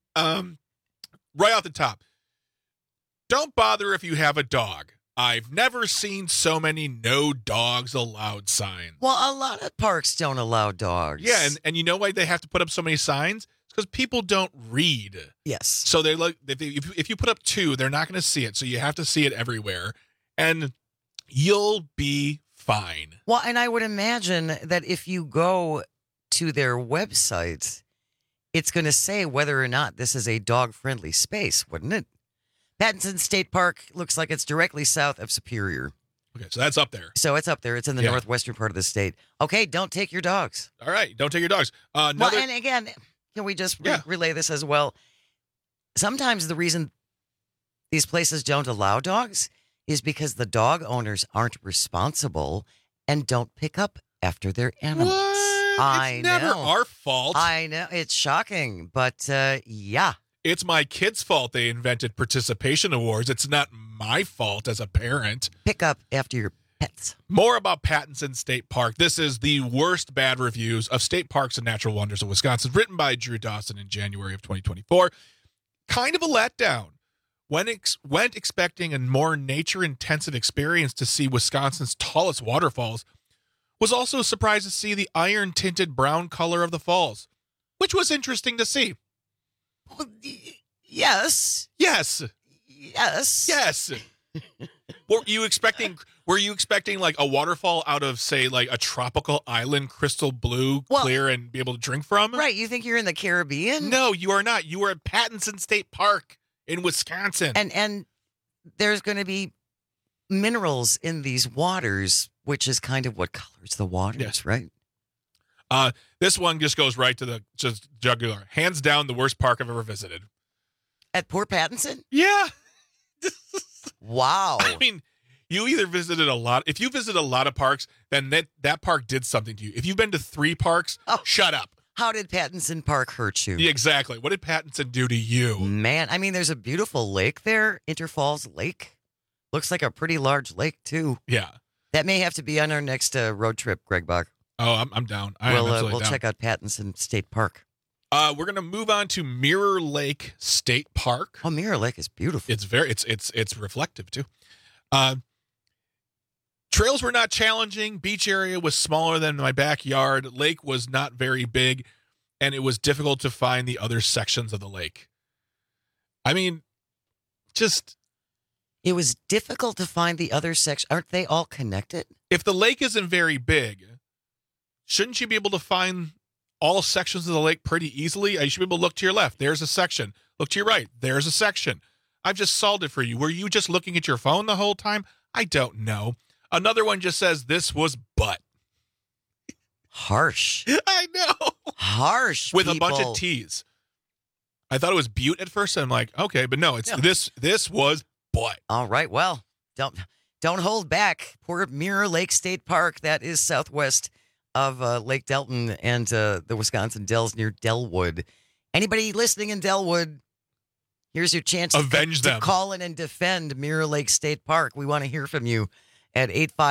Right off the top. Don't bother if you have a dog. I've never seen so many no dogs allowed signs. Well, a lot of parks don't allow dogs. Yeah, and you know why they have to put up so many signs? It's because people don't read. Yes. So they're like, if you put up 2, they're not going to see it. So you have to see it everywhere, and you'll be fine. Well, and I would imagine that if you go to their website, it's going to say whether or not this is a dog-friendly space, wouldn't it? Pattinson State Park looks like it's directly south of Superior. Okay, so that's up there. So it's up there. It's in the northwestern part of the state. Okay, don't take your dogs. All right, don't take your dogs. Well, and again, can we just relay this as well? Sometimes the reason these places don't allow dogs is because the dog owners aren't responsible and don't pick up after their animals. What? It's never our fault. I know. It's shocking, but yeah. It's my kids' fault they invented participation awards. It's not my fault as a parent. Pick up after your pets. More about Pattinson State Park. This is the worst bad reviews of state parks and natural wonders of Wisconsin, written by Drew Dawson in January of 2024. Kind of a letdown. Went expecting a more nature-intensive experience to see Wisconsin's tallest waterfalls. Was also surprised to see the iron-tinted brown color of the falls, which was interesting to see. Well, yes. Yes. Yes. Yes. Were you expecting like a waterfall out of, say, like a tropical island, crystal blue, clear, and be able to drink from? Right. You think you're in the Caribbean? No, you are not. You are at Pattinson State Park in Wisconsin. And there's going to be minerals in these waters, which is kind of what colors the waters, right? This one just goes right to the just jugular. Hands down, the worst park I've ever visited. At Port Pattinson? Yeah. Wow. I mean, you either visited a lot. If you visit a lot of parks, then that park did something to you. If you've been to 3 parks, shut up. How did Pattinson Park hurt you? Yeah, exactly. What did Pattinson do to you? Man, I mean, there's a beautiful lake there, Interfalls Lake. Looks like a pretty large lake, too. Yeah. That may have to be on our next road trip, Greg Bach. Oh, I'm down. We'll down. check out Pattinson State Park. We're gonna move on to Mirror Lake State Park. Oh, Mirror Lake is beautiful. It's reflective too. Trails were not challenging. Beach area was smaller than my backyard. Lake was not very big, and it was difficult to find the other sections of the lake. I mean, it was difficult to find the other sections. Aren't they all connected? If the lake isn't very big, shouldn't you be able to find all sections of the lake pretty easily? You should be able to look to your left. There's a section. Look to your right. There's a section. I've just solved it for you. Were you just looking at your phone the whole time? I don't know. Another one just says this was butt. Harsh. I know. Harsh. With people. a bunch of T's. I thought it was butte at first. And I'm like, okay, but no, it's this was butt. All right. Well, don't hold back. Poor Mirror Lake State Park. That is southwest of Lake Delton and the Wisconsin Dells near Delwood. Anybody listening in Delwood, here's your chance to call in and defend Mirror Lake State Park. We want to hear from you at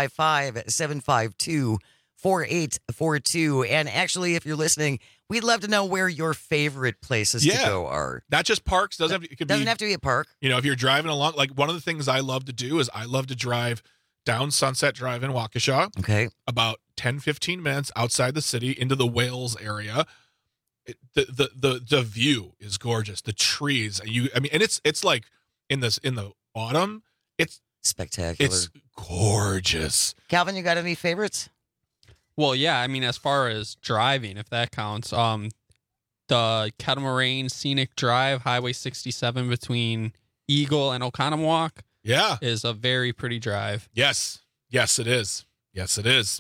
855-752-4842. And actually, if you're listening, we'd love to know where your favorite places to go are. Not just parks. Doesn't have to be a park. You know, if you're driving along, like one of the things I love to do is I love to drive down Sunset Drive in Waukesha. Okay. About 10, 15 minutes outside the city into the Wales area. The view is gorgeous. The trees. And it's like in the autumn. It's spectacular. It's gorgeous. Calvin, you got any favorites? Well, yeah. I mean, as far as driving, if that counts, the Catamaran Scenic Drive, Highway 67 between Eagle and Oconomowoc. Yeah. Is a very pretty drive. Yes. Yes, it is. Yes, it is.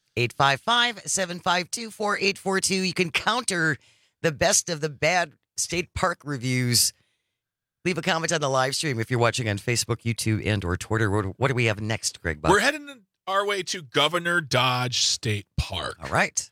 855-752-4842. You can counter the best of the bad state park reviews. Leave a comment on the live stream if you're watching on Facebook, YouTube, and or Twitter. What do we have next, Greg Buck? We're heading our way to Governor Dodge State Park. All right.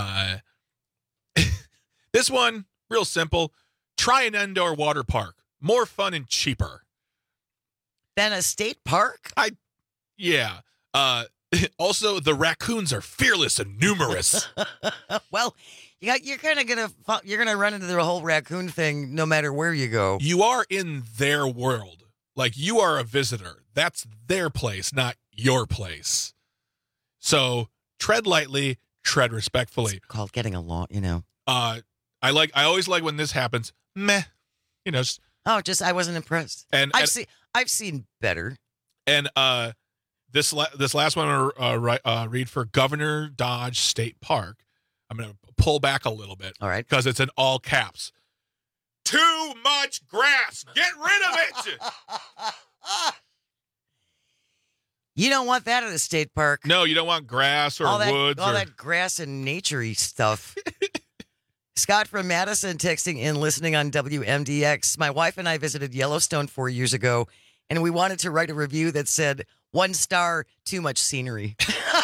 This one, real simple. Try an indoor water park. More fun and cheaper. Than a state park? Yeah. Also, the raccoons are fearless and numerous. Well, you're kind of gonna run into the whole raccoon thing no matter where you go. You are in their world. Like, you are a visitor. That's their place, not your place. So tread lightly, tread respectfully. It's called getting along, you know. I always like when this happens. Meh. You know. I wasn't impressed. And I've seen better. And this last one I'm gonna read for Governor Dodge State Park. I'm gonna pull back a little bit. All right. Because it's in all caps. Too much grass. Get rid of it. You don't want that at a state park. No, you don't want grass or woods. All that grass and nature-y stuff. Scott from Madison texting in, listening on WMDX. My wife and I visited Yellowstone 4 years ago, and we wanted to write a review that said, 1 star, too much scenery.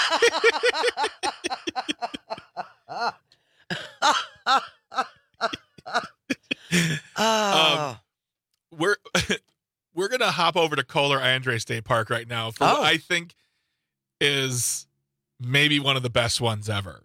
We're gonna hop over to Kohler Andre State Park right now for what I think is maybe one of the best ones ever.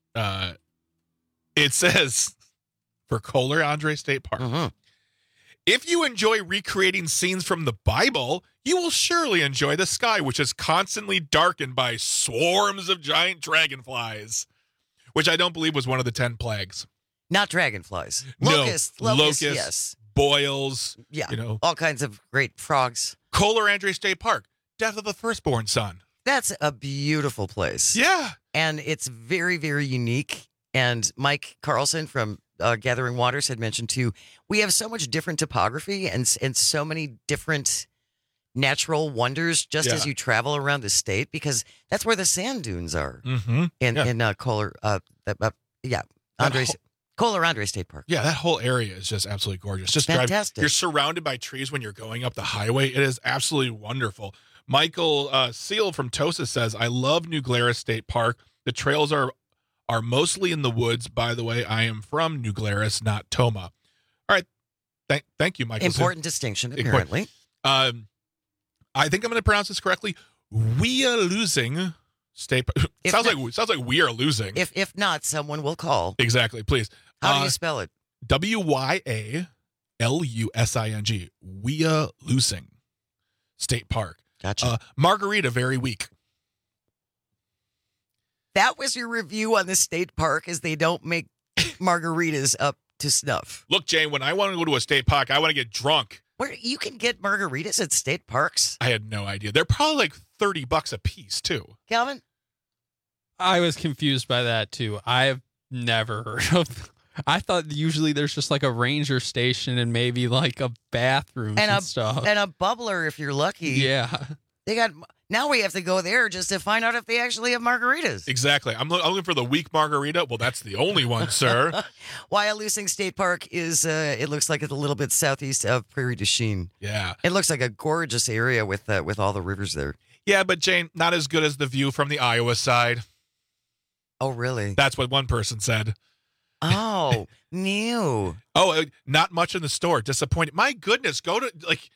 It says for Kohler Andre State Park, if you enjoy recreating scenes from the Bible, you will surely enjoy the sky, which is constantly darkened by swarms of giant dragonflies, which I don't believe was one of the 10 plagues. Not dragonflies. Locusts, yes. Boils. Yeah, you know, all kinds of great frogs. Kohler Andre State Park, death of the firstborn son. That's a beautiful place. Yeah. And it's very, very unique. And Mike Carlson from Gathering Waters had mentioned too, we have so much different topography and so many different natural wonders just Yeah. as you travel around the state, because that's where the sand dunes are Mm-hmm. in Kohler. Kohler Andre State Park. Yeah, that whole area is just absolutely gorgeous. Just Fantastic. You're surrounded by trees when you're going up the highway. It is absolutely wonderful. Michael Seal from Tosa says, "I love New Glarus State Park. The trails are mostly in the woods. By the way, I am from New Glarus, not Toma." All right, thank you, Michael. Important distinction, apparently. I think I'm going to pronounce this correctly. We are losing state. Sounds like we are losing. If not, someone will call. Exactly, please. How do you spell it? WYALUSING. We are losing State Park. Gotcha. Margarita, very weak. That was your review on the state park, is they don't make margaritas up to snuff. Look, Jane, when I want to go to a state park, I want to get drunk. Where you can get margaritas at state parks? I had no idea. They're probably like $30 a piece, too. Calvin? I was confused by that, too. I've never heard of. I thought usually there's just like a ranger station and maybe like a bathroom and stuff. And a bubbler if you're lucky. Yeah. Now we have to go there just to find out if they actually have margaritas. Exactly. I'm looking for the weak margarita. Well, that's the only one, sir. Wyalusing State Park is, it looks like it's a little bit southeast of Prairie du Chien. Yeah. It looks like a gorgeous area with all the rivers there. Yeah, but Jane, not as good as the view from the Iowa side. Oh, really? That's what one person said. Oh, new. Oh, not much in the store. Disappointed. My goodness, go to like.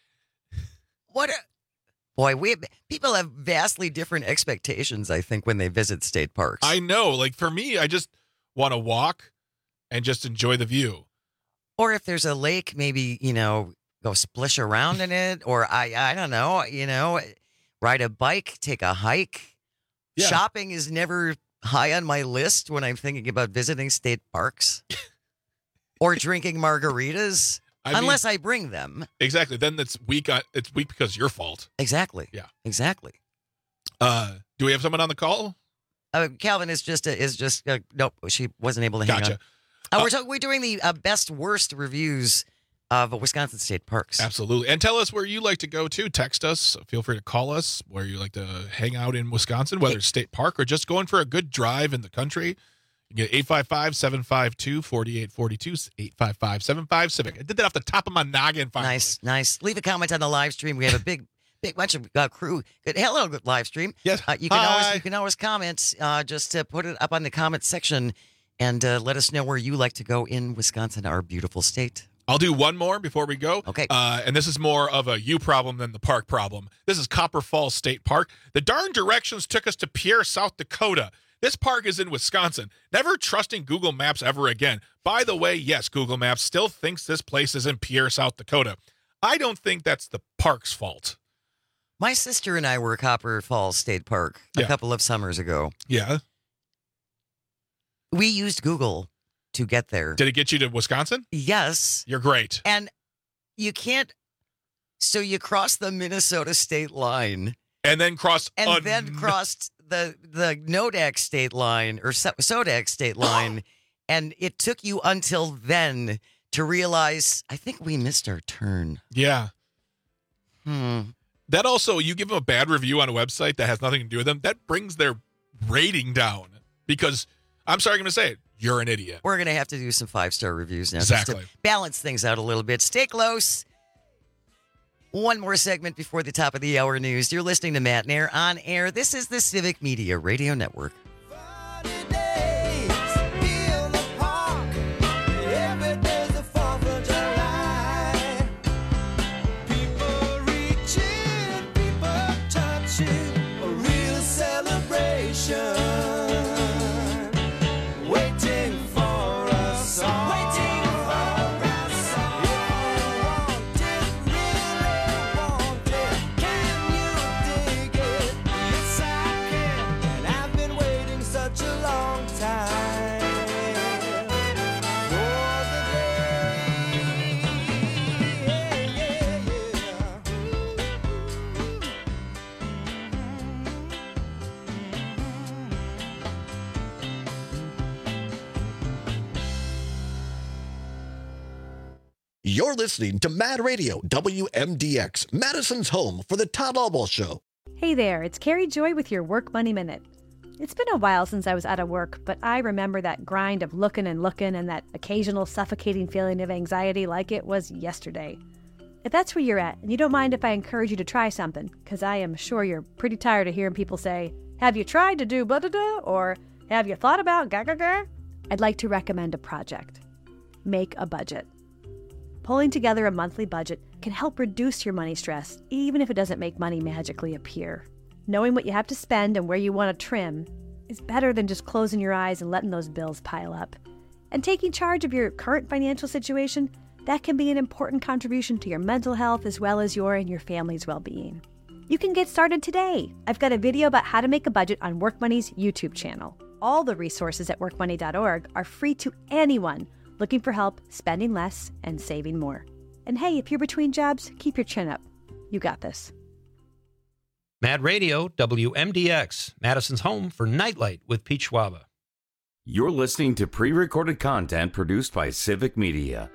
Boy, people have vastly different expectations, I think, when they visit state parks. I know. Like for me, I just want to walk and just enjoy the view. Or if there's a lake, maybe, go splish around in it. Or I don't know, ride a bike, take a hike. Yeah. Shopping is never high on my list when I'm thinking about visiting state parks. Or drinking margaritas. Unless I bring them. Exactly. Then it's weak. It's weak because your fault. Exactly. Yeah. Exactly. Do we have someone on the call? Calvin is just nope. She wasn't able to hang Gotcha. on. We're doing the best worst reviews of Wisconsin state parks. Absolutely. And tell us where you like to go to. Text us. Feel free to call us where you like to hang out in Wisconsin, whether it's state park or just going for a good drive in the country. You get 855-752-4842, 855-75-CIVIC. I did that off the top of my noggin finally. Nice. Leave a comment on the live stream. We have a big bunch of crew. Hello, good live stream. Yes. You can always comment. Just put it up on the comment section and let us know where you like to go in Wisconsin, our beautiful state. I'll do one more before we go. Okay. And this is more of a you problem than the park problem. This is Copper Falls State Park. The darn directions took us to Pierre, South Dakota. This park is in Wisconsin. Never trusting Google Maps ever again. By the way, yes, Google Maps still thinks this place is in Pierre, South Dakota. I don't think that's the park's fault. My sister and I were at Copper Falls State Park a couple of summers ago. Yeah. We used Google to get there. Did it get you to Wisconsin? Yes. You're great. And you can't. So you cross the Minnesota state line. And then crossed the Nodak state line or Sodak state line. And it took you until then to realize, I think we missed our turn. Yeah. That also, you give them a bad review on a website that has nothing to do with them, that brings their rating down. Because, I'm sorry, I'm going to say it, you're an idiot. We're going to have to do some 5-star reviews now. Exactly. Just to balance things out a little bit. Stay close. One more segment before the top of the hour news. You're listening to Matt and Air on air. This is the Civic Media Radio Network. You're listening to Mad Radio, WMDX, Madison's home for the Todd Albaugh Show. Hey there, it's Carrie Joy with your Work Money Minute. It's been a while since I was out of work, but I remember that grind of looking and that occasional suffocating feeling of anxiety like it was yesterday. If that's where you're at, and you don't mind if I encourage you to try something, because I am sure you're pretty tired of hearing people say, have you tried to do blah-da-da, or have you thought about ga-ga-ga? I'd like to recommend a project. Make a budget. Pulling together a monthly budget can help reduce your money stress, even if it doesn't make money magically appear. Knowing what you have to spend and where you want to trim is better than just closing your eyes and letting those bills pile up. And taking charge of your current financial situation, that can be an important contribution to your mental health as well as your and your family's well-being. You can get started today. I've got a video about how to make a budget on WorkMoney's YouTube channel. All the resources at workmoney.org are free to anyone looking for help spending less and saving more. And hey, if you're between jobs, keep your chin up. You got this. Mad Radio, WMDX, Madison's home for Nightlight with Pete Schwaba. You're listening to pre-recorded content produced by Civic Media.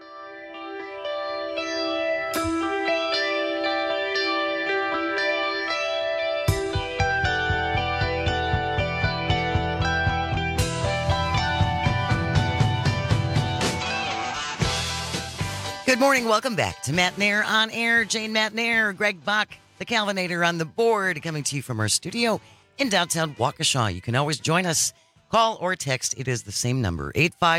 Good morning. Welcome back to Matt Nair on Air. Jane Matt Nair, Greg Bach, the Calvinator on the board, coming to you from our studio in downtown Waukesha. You can always join us. Call or text. It is the same number,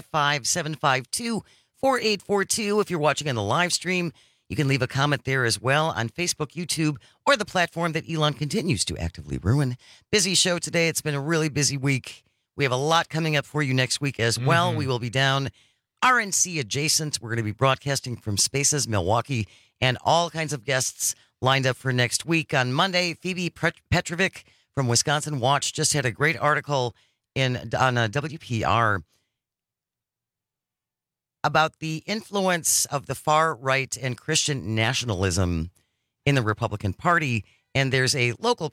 855-752-4842. If you're watching on the live stream, you can leave a comment there as well on Facebook, YouTube, or the platform that Elon continues to actively ruin. Busy show today. It's been a really busy week. We have a lot coming up for you next week as well. We will be down RNC adjacent. We're going to be broadcasting from Spaces, Milwaukee, and all kinds of guests lined up for next week. On Monday, Phoebe Petrovic from Wisconsin Watch just had a great article on WPR about the influence of the far right and Christian nationalism in the Republican Party. And there's a local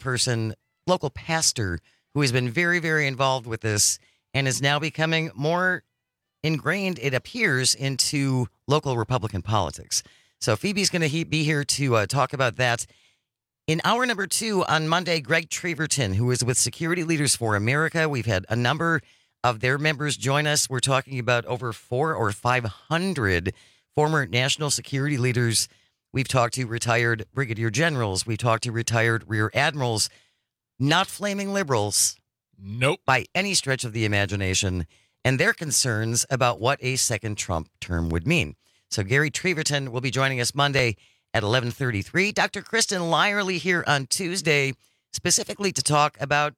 pastor who has been very, very involved with this and is now becoming more ingrained, it appears, into local Republican politics. So Phoebe's going to be here to talk about that. In hour number 2 on Monday, Greg Treverton, who is with Security Leaders for America. We've had a number of their members join us. We're talking about over 400 or 500 former national security leaders. We've talked to retired brigadier generals. We've talked to retired rear admirals, not flaming liberals. Nope. By any stretch of the imagination, and their concerns about what a second Trump term would mean. So Gary Treverton will be joining us Monday at 11:33. Dr. Kristen Lyerly here on Tuesday, specifically to talk about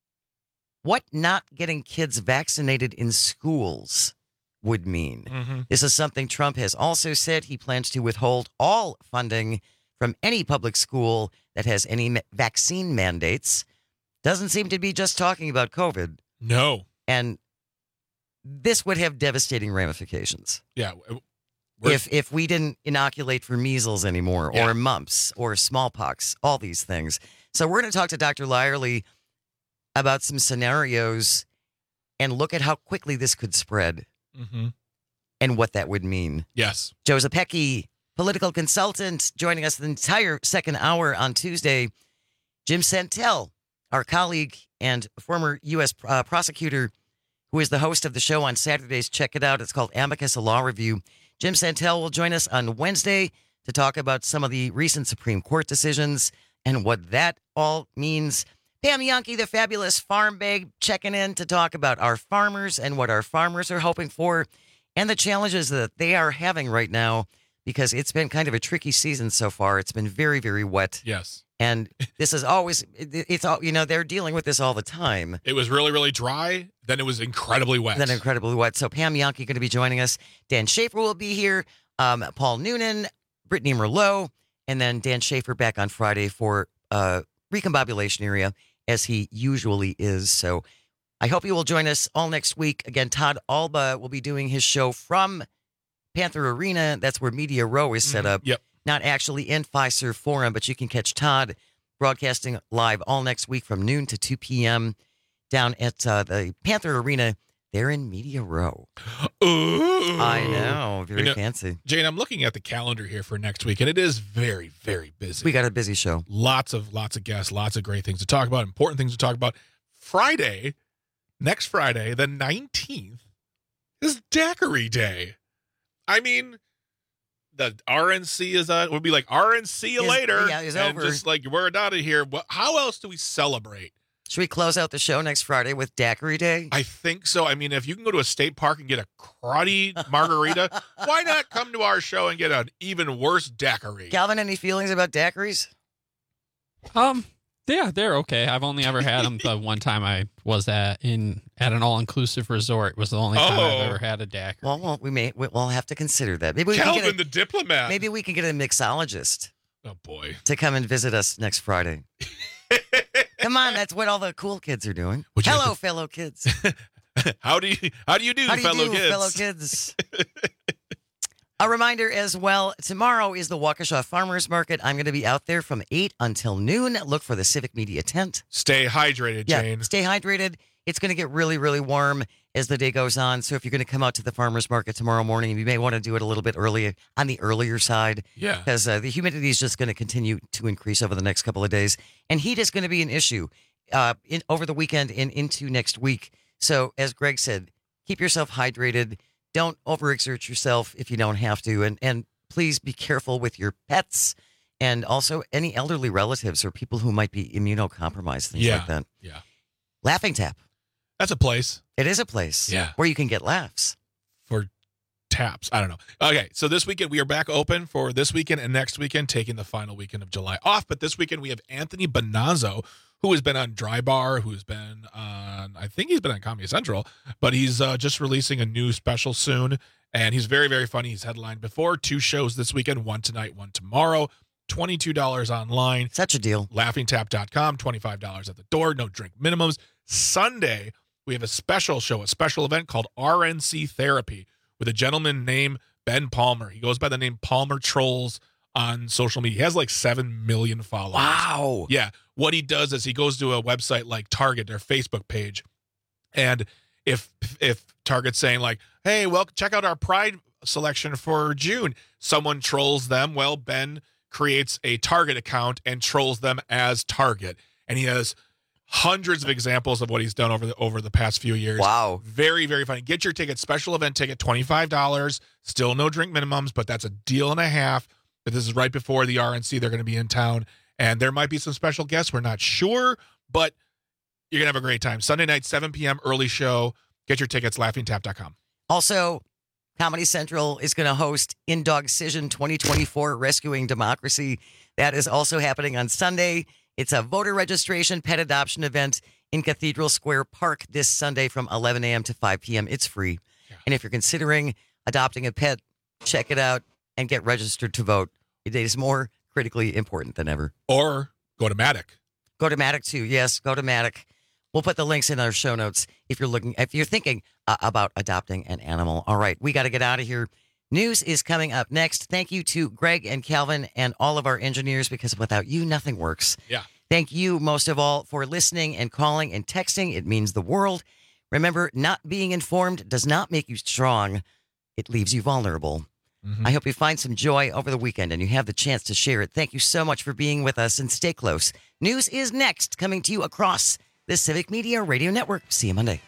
what not getting kids vaccinated in schools would mean. This is something Trump has also said. He plans to withhold all funding from any public school that has any vaccine mandates. Doesn't seem to be just talking about COVID. No. And this would have devastating ramifications. Yeah. If we didn't inoculate for measles anymore, or mumps, or smallpox, all these things. So we're going to talk to Dr. Lyerly about some scenarios and look at how quickly this could spread and what that would mean. Yes. Joe Zepecki, political consultant, joining us the entire second hour on Tuesday. Jim Santel, our colleague and former U.S. prosecutor, who is the host of the show on Saturdays. Check it out. It's called Amicus, a Law Review. Jim Santel will join us on Wednesday to talk about some of the recent Supreme Court decisions and what that all means. Pam Yonke, the fabulous farm babe, checking in to talk about our farmers and what our farmers are hoping for and the challenges that they are having right now, because it's been kind of a tricky season so far. It's been very, very wet. Yes. And this is always, it's all, they're dealing with this all the time. It was really, really dry. Then it was incredibly wet. So Pam Yonke going to be joining us. Dan Schaefer will be here. Paul Noonan, Brittany Merlot, and then Dan Schaefer back on Friday for Recombobulation Area, as he usually is. So I hope you will join us all next week. Again, Todd Albaugh will be doing his show from Panther Arena. That's where Media Row is set up. Yep. Not actually in Fiserv Forum, but you can catch Todd broadcasting live all next week from noon to 2 p.m. down at the Panther Arena They're in Media Row. Ooh. I know. Very fancy. Jane, I'm looking at the calendar here for next week, and it is very, very busy. We got a busy show. Lots of guests, lots of great things to talk about, important things to talk about. Next Friday, the 19th, is Daiquiri Day. I mean, the RNC would be like, RNC you later. Yeah, it's and over. just like, we're out of here. How else do we celebrate? Should we close out the show next Friday with Daiquiri Day? I think so. I mean, if you can go to a state park and get a cruddy margarita, why not come to our show and get an even worse daiquiri? Calvin, any feelings about daiquiris? Yeah, they're okay. I've only ever had them the one time I was at an all-inclusive resort. It was the only time I've ever had a daiquiri. Well, we'll have to consider that. Maybe we Calvin, can get the diplomat. Maybe we can get a mixologist. Oh boy, to come and visit us next Friday. Come on, that's what all the cool kids are doing. Hello, fellow kids. How do you do, fellow kids? A reminder as well, tomorrow is the Waukesha Farmers Market. I'm going to be out there from 8 until noon. Look for the Civic Media tent. Stay hydrated, Jane. Stay hydrated. It's going to get really, really warm as the day goes on. So if you're going to come out to the farmers market tomorrow morning, you may want to do it a little bit earlier, on the earlier side. Yeah. Because the humidity is just going to continue to increase over the next couple of days. And heat is going to be an issue over the weekend and into next week. So as Greg said, keep yourself hydrated. Don't overexert yourself if you don't have to. And please be careful with your pets and also any elderly relatives or people who might be immunocompromised, things like that. Yeah. Laughing Tap. That's a place. It is a place. Yeah. Where you can get laughs. For taps. I don't know. Okay, so this weekend we are back open for this weekend and next weekend, taking the final weekend of July off. But this weekend we have Anthony Bonazzo, who has been on Dry Bar, who's been on, I think he's been on Comedy Central, but he's just releasing a new special soon. And he's very, very funny. He's headlined before 2 shows this weekend, one tonight, one tomorrow. $22 online. Such a deal. LaughingTap.com, $25 at the door. No drink minimums. Sunday, we have a special show, a special event called RNC Therapy with a gentleman named Ben Palmer. He goes by the name Palmer Trolls on social media. He has like 7 million followers. Wow. Yeah. What he does is he goes to a website like Target, their Facebook page, and if Target's saying like, hey, well, check out our Pride selection for June, someone trolls them. Well, Ben creates a Target account and trolls them as Target. And he has hundreds of examples of what he's done over the past few years. Wow. Very, very funny. Get your ticket, special event ticket, $25. Still no drink minimums, but that's a deal and a half. But this is right before the RNC. They're going to be in town. And there might be some special guests. We're not sure, but you're going to have a great time. Sunday night, 7 p.m., early show. Get your tickets, LaughingTap.com. Also, Comedy Central is going to host Indogcision 2024 Rescuing Democracy. That is also happening on Sunday. It's a voter registration pet adoption event in Cathedral Square Park this Sunday from 11 a.m. to 5 p.m. It's free. Yeah. And if you're considering adopting a pet, check it out and get registered to vote. It is more critically important than ever. Or go to Matic. Go to Matic too. Yes, go to Matic. We'll put the links in our show notes if you're thinking about adopting an animal. All right, we got to get out of here. News is coming up next. Thank you to Greg and Calvin and all of our engineers, because without you, nothing works. Yeah. Thank you most of all for listening and calling and texting. It means the world. Remember, not being informed does not make you strong. It leaves you vulnerable. I hope you find some joy over the weekend and you have the chance to share it. Thank you so much for being with us, and stay close. News is next, coming to you across the Civic Media Radio Network. See you Monday.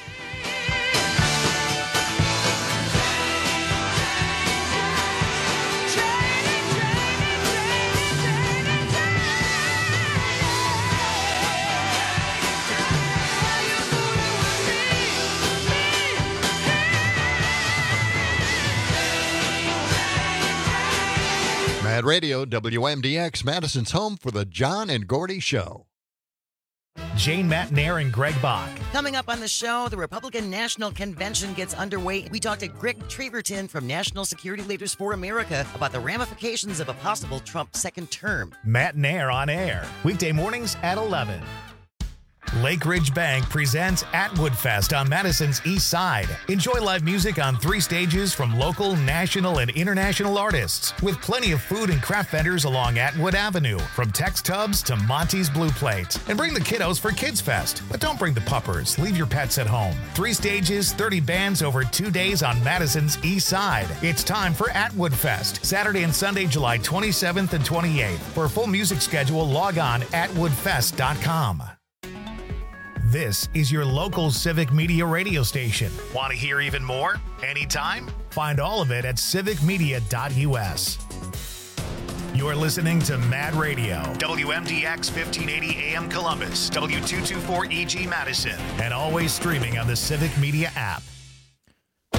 Mad Radio, WMDX, Madison's home for the John and Gordy Show. Jane Matnair and Greg Bach. Coming up on the show, the Republican National Convention gets underway. We talked to Greg Treverton from National Security Leaders for America about the ramifications of a possible Trump second term. Matnair on air, weekday mornings at 11. Lake Ridge Bank presents Atwood Fest on Madison's East Side. Enjoy live music on 3 stages from local, national, and international artists, with plenty of food and craft vendors along Atwood Avenue, from Tex Tubs to Monty's Blue Plate. And bring the kiddos for Kids Fest, but don't bring the puppers. Leave your pets at home. 3 stages, 30 bands over 2 days on Madison's East Side. It's time for Atwood Fest, Saturday and Sunday, July 27th and 28th. For a full music schedule, log on atwoodfest.com. This is your local Civic Media radio station. Want to hear even more? Anytime? Find all of it at civicmedia.us. You're listening to Mad Radio, WMDX 1580 AM Columbus, W224EG Madison, and always streaming on the Civic Media app.